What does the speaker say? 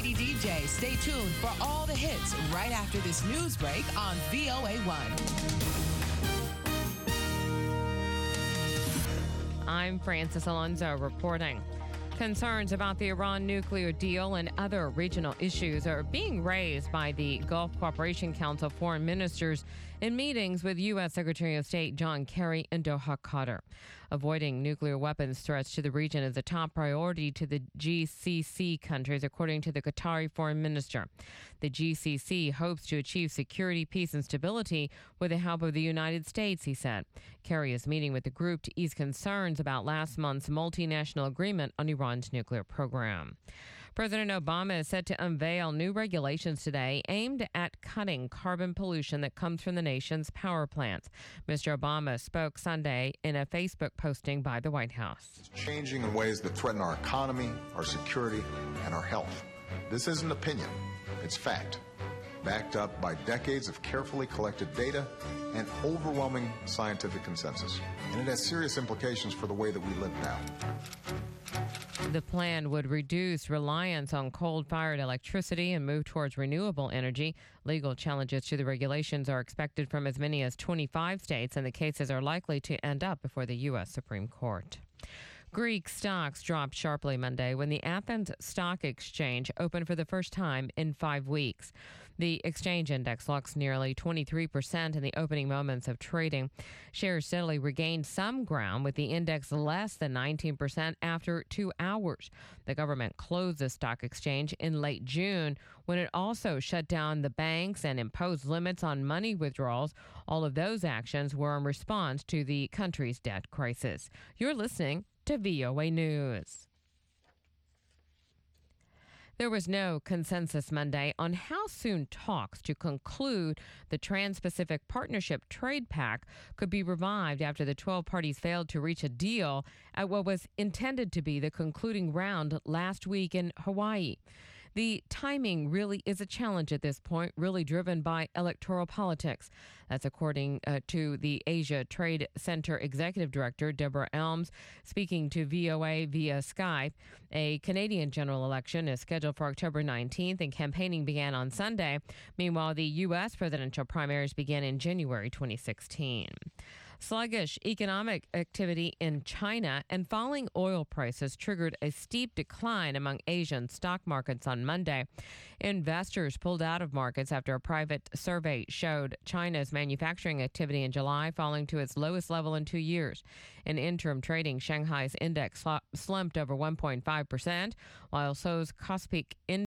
Lady DJ. Stay tuned for all the hits right after this news break on VOA1. I'm Francis Alonso reporting. Concerns about the Iran nuclear deal and other regional issues are being raised by the Gulf Cooperation Council foreign ministers in meetings with U.S. Secretary of State John Kerry and Doha, Qatar. Avoiding nuclear weapons threats to the region is a top priority to the GCC countries, according to the Qatari foreign minister. The GCC hopes to achieve security, peace, and stability with the help of the United States, he said. Kerry is meeting with the group to ease concerns about last month's multinational agreement on Iran's nuclear program. President Obama is set to unveil new regulations today aimed at cutting carbon pollution that comes from the nation's power plants. Mr. Obama spoke Sunday in a Facebook posting by the White House. It's changing in ways that threaten our economy, our security, and our health. This isn't opinion, it's fact, backed up by decades of carefully collected data and overwhelming scientific consensus. And it has serious implications for the way that we live now. The plan would reduce reliance on coal-fired electricity and move towards renewable energy. Legal challenges to the regulations are expected from as many as 25 states, and the cases are likely to end up before the U.S. Supreme Court. Greek stocks dropped sharply Monday when the Athens Stock Exchange opened for the first time in 5 weeks. The exchange index lost nearly 23% in the opening moments of trading. Shares steadily regained some ground, with the index less than 19% after 2 hours. The government closed the stock exchange in late June when it also shut down the banks and imposed limits on money withdrawals. All of those actions were in response to the country's debt crisis. You're listening to VOA News. There was no consensus Monday on how soon talks to conclude the Trans-Pacific Partnership Trade Pact could be revived after the 12 parties failed to reach a deal at what was intended to be the concluding round last week in Hawaii. The timing really is a challenge at this point, really driven by electoral politics. That's according to the Asia Trade Center Executive Director, Deborah Elms, speaking to VOA via Skype. A Canadian general election is scheduled for October 19th, and campaigning began on Sunday. Meanwhile, the U.S. presidential primaries began in January 2016. Sluggish economic activity in China and falling oil prices triggered a steep decline among Asian stock markets on Monday. Investors pulled out of markets after a private survey showed China's manufacturing activity in July falling to its lowest level in 2 years. In interim trading, Shanghai's index slumped over 1.5%, while Seoul's Kospi index